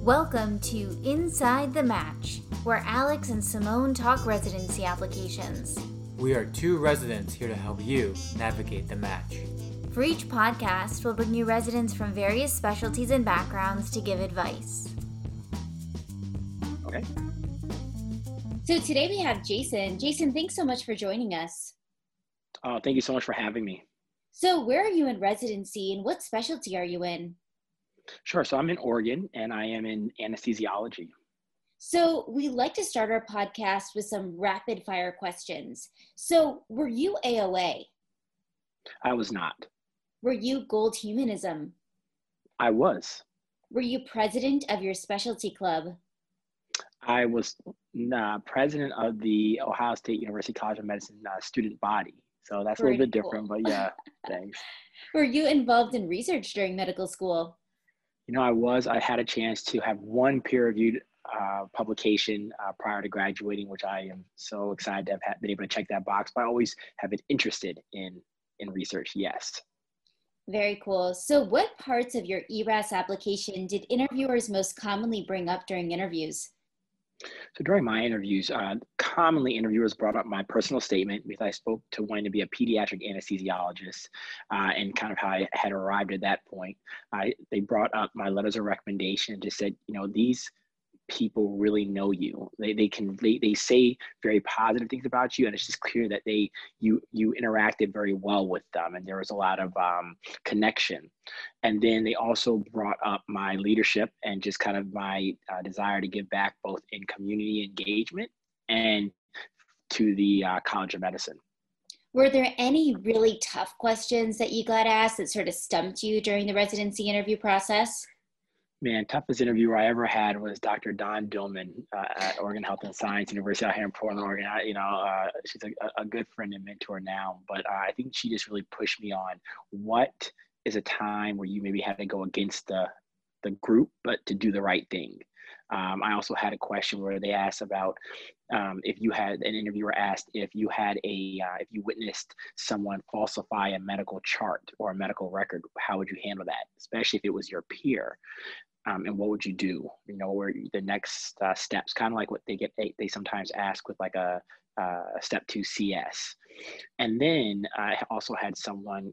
Welcome to Inside the Match, where Alex and Simone talk residency applications. We are two residents here to help you navigate the match. For each podcast, we'll bring you residents from various specialties and backgrounds to give advice. Okay. So today we have Jason. Jason, thanks so much for joining us. Thank you so much for having me. So where are you in residency and what specialty are you in? Sure. So I'm in Oregon and I am in anesthesiology. So we like to start our podcast with some rapid fire questions. So were you AOA? I was not. Were you Gold Humanism? I was. Were you president of your specialty club? I was president of the Ohio State University College of Medicine student body. So that's a little bit different, but yeah, thanks. Were you involved in research during medical school? I had a chance to have one peer-reviewed publication prior to graduating, which I am so excited to have been able to check that box, but I always have been interested in research, yes. Very cool. So what parts of your ERAS application did interviewers most commonly bring up during interviews? So during my interviews, commonly interviewers brought up my personal statement because I spoke to wanting to be a pediatric anesthesiologist and kind of how I had arrived at that point. They brought up my letters of recommendation and just said, these people really know you. They say very positive things about you, and it's just clear that you interacted very well with them, and there was a lot of connection. And then they also brought up my leadership and just kind of my desire to give back both in community engagement and to the College of Medicine. Were there any really tough questions that you got asked that sort of stumped you during the residency interview process? Man, toughest interviewer I ever had was Dr. Dawn Dillman at Oregon Health and Science University out here in Portland, Oregon. She's a good friend and mentor now, but I think she just really pushed me on what is a time where you maybe had to go against the group, but to do the right thing. I also had a question where they asked about if you had an interviewer asked if you witnessed someone falsify a medical chart or a medical record, how would you handle that, especially if it was your peer? And what would you do? Where the next steps, kind of like what they sometimes ask with like a step 2 CS. And then I also had someone,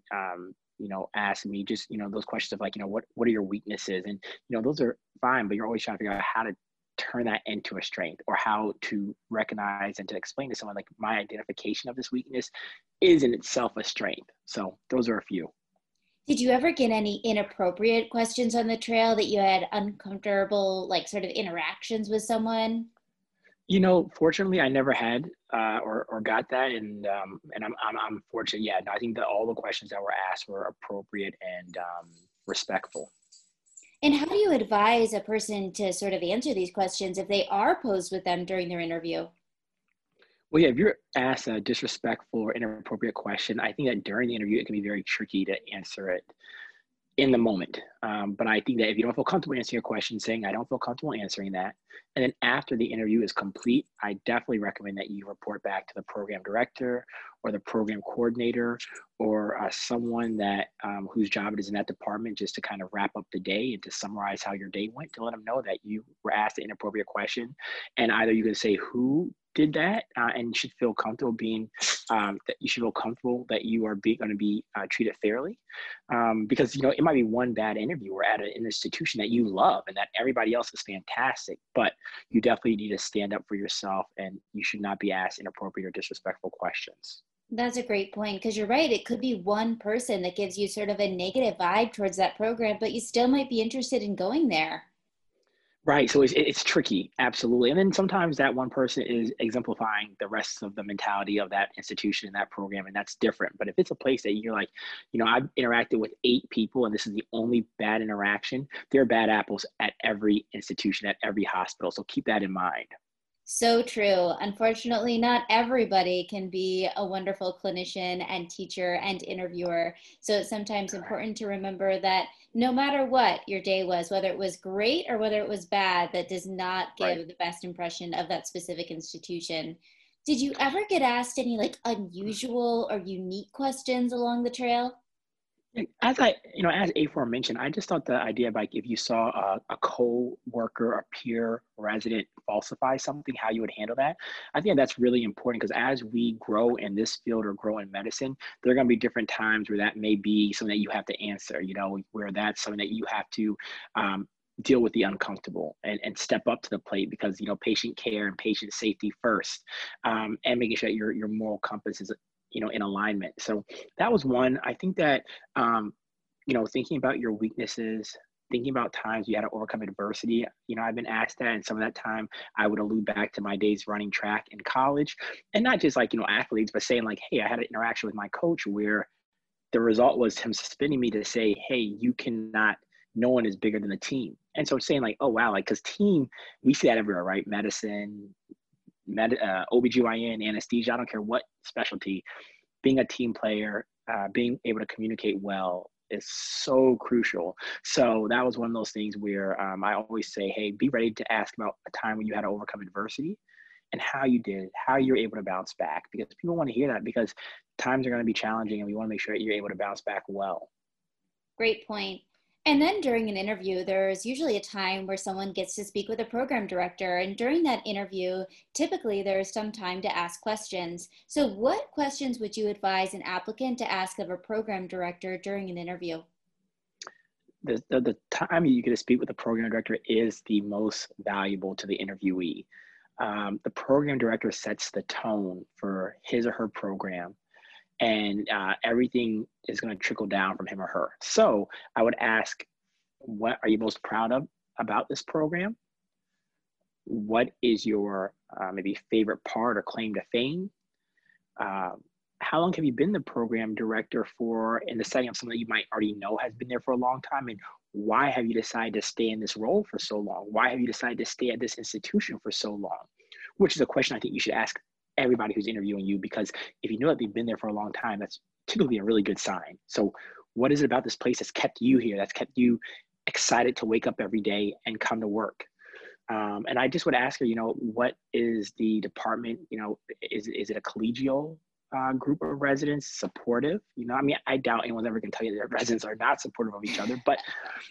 ask me just, those questions of like, what are your weaknesses? And, those are fine, but you're always trying to figure out how to turn that into a strength or how to recognize and to explain to someone like my identification of this weakness is in itself a strength. So those are a few. Did you ever get any inappropriate questions on the trail that you had uncomfortable, like sort of interactions with someone? Fortunately, I never had or got that, and I'm fortunate. Yeah, no, I think that all the questions that were asked were appropriate and respectful. And how do you advise a person to sort of answer these questions if they are posed with them during their interview? Well, yeah, if you're asked a disrespectful or inappropriate question, I think that during the interview, it can be very tricky to answer it in the moment. But I think that if you don't feel comfortable answering your question, saying, I don't feel comfortable answering that. And then after the interview is complete, I definitely recommend that you report back to the program director or the program coordinator or someone that whose job it is in that department, just to kind of wrap up the day and to summarize how your day went, to let them know that you were asked an inappropriate question. And either you can say who did that and you should feel comfortable that you should feel comfortable that you are going to be treated fairly, because it might be one bad interviewer at an institution that you love and that everybody else is fantastic, but you definitely need to stand up for yourself and you should not be asked inappropriate or disrespectful questions. That's a great point, because you're right. It could be one person that gives you sort of a negative vibe towards that program, but you still might be interested in going there. Right. So it's tricky. Absolutely. And then sometimes that one person is exemplifying the rest of the mentality of that institution and that program. And that's different. But if it's a place that you're like, I've interacted with 8 people and this is the only bad interaction, there are bad apples at every institution, at every hospital. So keep that in mind. So true. Unfortunately, not everybody can be a wonderful clinician and teacher and interviewer. So it's sometimes important to remember that no matter what your day was, whether it was great or whether it was bad, that does not give the best impression of that specific institution. Did you ever get asked any like unusual or unique questions along the trail? As as aforementioned, I just thought the idea of like if you saw a co-worker, a peer resident falsify something, how you would handle that. I think that's really important because as we grow in this field or grow in medicine, there are going to be different times where that may be something that you have to answer, where that's something that you have to deal with the uncomfortable and step up to the plate because, patient care and patient safety first, and making sure that your moral compass is, in alignment. So that was one. I think that, thinking about your weaknesses, thinking about times you had to overcome adversity. I've been asked that, and some of that time I would allude back to my days running track in college, and not just like, athletes, but saying like, hey, I had an interaction with my coach where the result was him suspending me to say, hey, you cannot, no one is bigger than the team. And so saying like, oh, wow, like, because team, we see that everywhere, right? Medicine, OBGYN, anesthesia, I don't care what specialty, being a team player, being able to communicate well is so crucial. So that was one of those things where I always say, hey, be ready to ask about a time when you had to overcome adversity and how you did, how you're able to bounce back, because people want to hear that because times are going to be challenging and we want to make sure that you're able to bounce back well. Great point. And then during an interview, there's usually a time where someone gets to speak with a program director. And during that interview, typically there's some time to ask questions. So what questions would you advise an applicant to ask of a program director during an interview? The time you get to speak with a program director is the most valuable to the interviewee. The program director sets the tone for his or her program, and everything is going to trickle down from him or her. So I would ask, what are you most proud of about this program? What is your maybe favorite part or claim to fame? How long have you been the program director for in the setting of something that you might already know has been there for a long time? And why have you decided to stay in this role for so long? Why have you decided to stay at this institution for so long? Which is a question I think you should ask everybody who's interviewing you, because if you know that they've been there for a long time, that's typically a really good sign. So what is it about this place that's kept you here, that's kept you excited to wake up every day and come to work? And I just would ask her, what is the department, is it a collegial group of residents, supportive? I doubt anyone's ever going to tell you that residents are not supportive of each other, but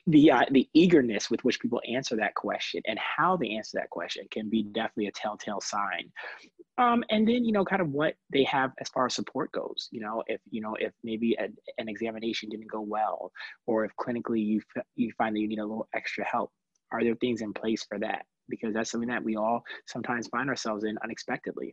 the eagerness with which people answer that question and how they answer that question can be definitely a telltale sign. And then, kind of what they have as far as support goes. If maybe an examination didn't go well, or if clinically you find that you need a little extra help, are there things in place for that? Because that's something that we all sometimes find ourselves in unexpectedly.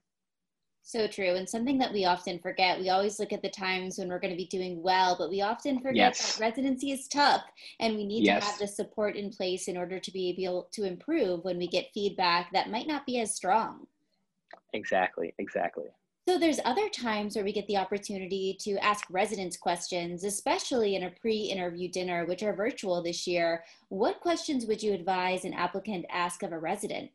So true. And something that we often forget, we always look at the times when we're going to be doing well, but we often forget that Yes. residency is tough and we need to have Yes. the support in place in order to be able to improve when we get feedback that might not be as strong. Exactly. Exactly. So there's other times where we get the opportunity to ask residents questions, especially in a pre-interview dinner, which are virtual this year. What questions would you advise an applicant ask of a resident?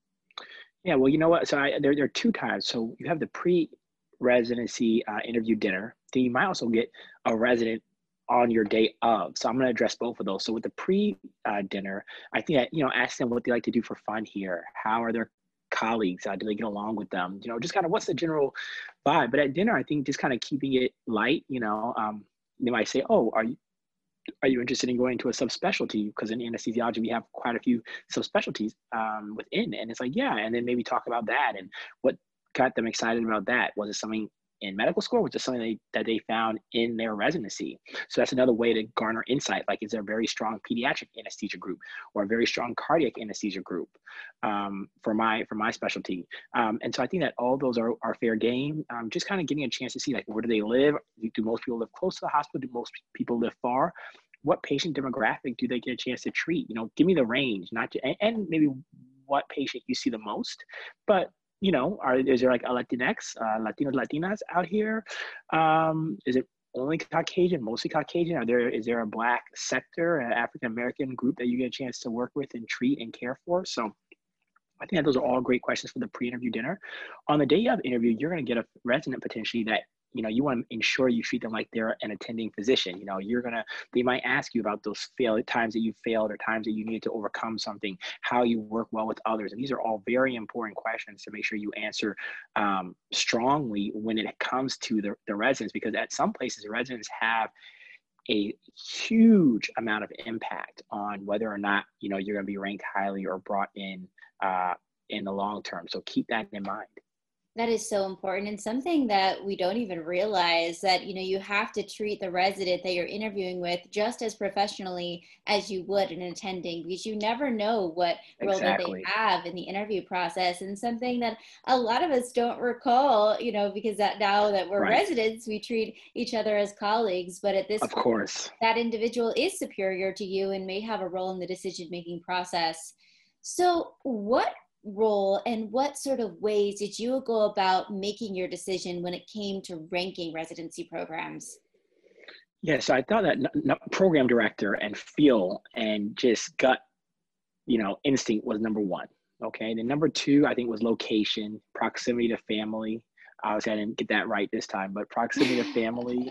Yeah, well, you know what? So there are two times. So you have the pre-residency interview dinner. Then you might also get a resident on your day of. So I'm going to address both of those. So with the pre-dinner, I think that, ask them what they like to do for fun here. How are their colleagues? Do they get along with them? Just kind of what's the general vibe. But at dinner, I think just kind of keeping it light, they might say, oh, are you interested in going to a subspecialty? Because in anesthesiology, we have quite a few subspecialties within. And it's like, yeah. And then maybe talk about that and what got them excited about that. Was it something in medical school? Was it something that they found in their residency? So that's another way to garner insight. Like, is there a very strong pediatric anesthesia group or a very strong cardiac anesthesia group for my specialty? And so I think that all those are fair game. Just kind of getting a chance to see, like, where do they live? Do most people live close to the hospital? Do most people live far? What patient demographic do they get a chance to treat? Give me the range, and maybe what patient you see the most. But is there like a Latinx, Latinos, Latinas out here? Is it only Caucasian, mostly Caucasian? Is there a Black sector, an African American group that you get a chance to work with and treat and care for? So I think that those are all great questions for the pre-interview dinner. On the day of interview, you're going to get a resident potentially that you want to ensure you treat them like they're an attending physician. They might ask you about those times that you failed or times that you needed to overcome something, how you work well with others. And these are all very important questions to make sure you answer strongly when it comes to the residents, because at some places, the residents have a huge amount of impact on whether or not, you know, you're going to be ranked highly or brought in the long term. So keep that in mind. That is so important, and something that we don't even realize, that you have to treat the resident that you're interviewing with just as professionally as you would an attending, because you never know what role that they Exactly. have in the interview process. And something that a lot of us don't recall, because that now that we're Right. residents, we treat each other as colleagues, but at this Of point, course. that individual is superior to you and may have a role in the decision making process. So what role and what sort of ways did you go about making your decision when it came to ranking residency programs? Yeah. So I thought that program director and feel and just gut, you know, instinct was number one. Okay. And then number two, I think, was location, proximity to family. Obviously, I didn't get that right this time, but proximity to family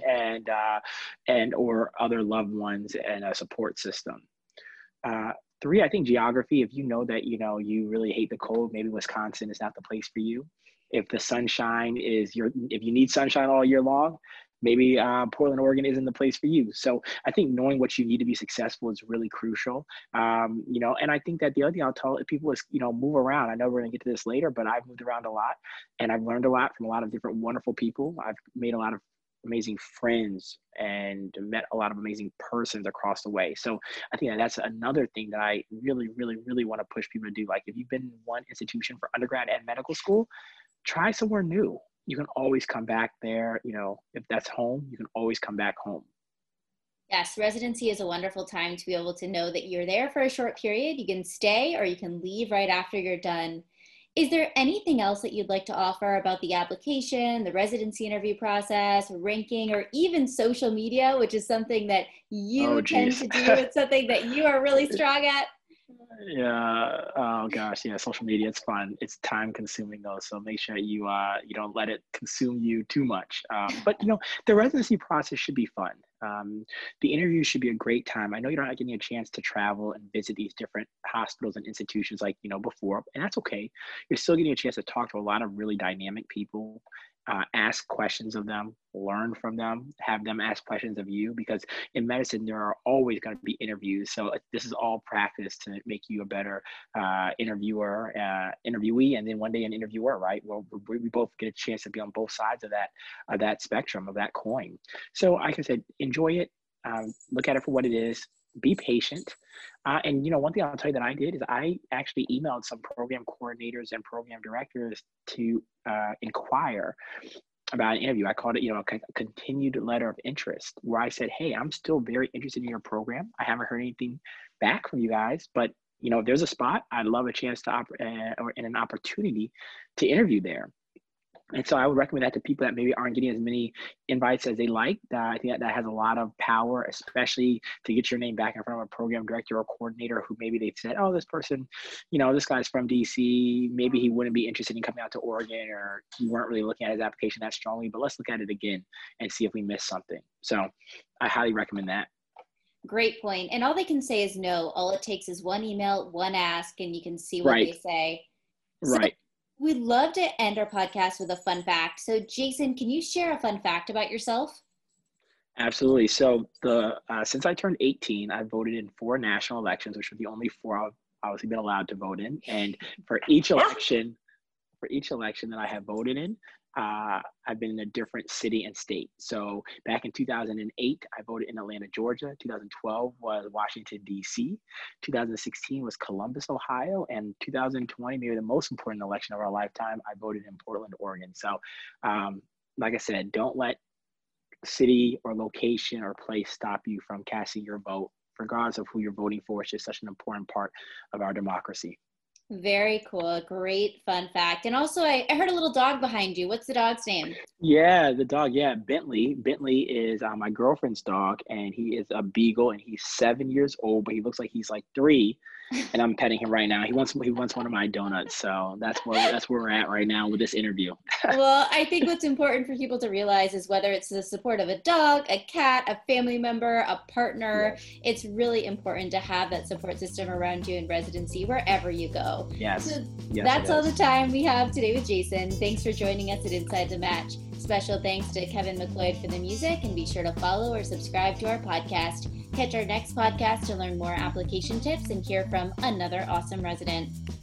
and or other loved ones and a support system. Uh, Three, I think geography. If you know that, you know, you really hate the cold, maybe Wisconsin is not the place for you. If the sunshine is if you need sunshine all year long, maybe Portland, Oregon isn't the place for you. So I think knowing what you need to be successful is really crucial. You know, and I think that the other thing I'll tell people is, you know, move around. I know we're gonna get to this later, but I've moved around a lot and I've learned a lot from a lot of different wonderful people. I've made a lot of amazing friends and met a lot of amazing persons across the way. So I think that that's another thing that I really, really, really want to push people to do. Like, if you've been in one institution for undergrad and medical school, try somewhere new. You can always come back there. You know, if that's home, you can always come back home. Yes, residency is a wonderful time to be able to know that you're there for a short period. You can stay or you can leave right after you're done. Is there anything else that you'd like to offer about the application, the residency interview process, ranking, or even social media, which is something that Oh, you tend geez. to do? It's something that you are really strong at. Yeah. Oh gosh. Yeah. Social media. It's fun. It's time consuming though. So make sure you don't let it consume you too much. But you know, the residency process should be fun. The interview should be a great time. I know you're not getting a chance to travel and visit these different hospitals and institutions like, you know, before, and that's okay. You're still getting a chance to talk to a lot of really dynamic people, ask questions of them, learn from them, have them ask questions of you, because in medicine, there are always going to be interviews. So this is all practice to make you a better interviewer, interviewee, and then one day an interviewer, right? Well, we both get a chance to be on both sides of that spectrum, of that coin. So like I said, enjoy it, look at it for what it is, be patient. And you know, one thing I'll tell you that I did is I actually emailed some program coordinators and program directors to inquire about an interview. I called it, you know, a continued letter of interest, where I said, hey, I'm still very interested in your program. I haven't heard anything back from you guys, but you know, if there's a spot, I'd love a chance to or an opportunity to interview there. And so I would recommend that to people that maybe aren't getting as many invites as they like. I think that has a lot of power, especially to get your name back in front of a program director or coordinator who maybe they said, oh, this person, you know, this guy's from DC. Maybe he wouldn't be interested in coming out to Oregon, or you weren't really looking at his application that strongly, but let's look at it again and see if we missed something. So I highly recommend that. Great point. And all they can say is no. All it takes is one email, one ask, and you can see what Right. they say. So Right. we'd love to end our podcast with a fun fact. So Jason, can you share a fun fact about yourself? Absolutely. So since I turned 18, I voted in 4 national elections, which are the only 4 I've obviously been allowed to vote in. And for each election that I have voted in, I've been in a different city and state. So back in 2008, I voted in Atlanta, Georgia. 2012 was Washington, D.C. 2016 was Columbus, Ohio. And 2020, maybe the most important election of our lifetime, I voted in Portland, Oregon. So like I said, don't let city or location or place stop you from casting your vote, regardless of who you're voting for. It's just such an important part of our democracy. Very cool. Great fun fact. And also, I heard a little dog behind you. What's the dog's name? Yeah, the dog. Yeah, Bentley. Bentley is my girlfriend's dog, and he is a beagle, and he's 7 years old, but he looks like he's like 3. And I'm petting him right now. He wants one of my donuts. So that's where we're at right now with this interview. Well, I think what's important for people to realize is whether it's the support of a dog, a cat, a family member, a partner, Yes. it's really important to have that support system around you in residency wherever you go. go. Yes. So yes, that's all the time we have today with Jason. Thanks for joining us at Inside the Match. Special thanks to Kevin McLeod for the music, and be sure to follow or subscribe to our podcast. Catch our next podcast to learn more application tips and hear from another awesome resident.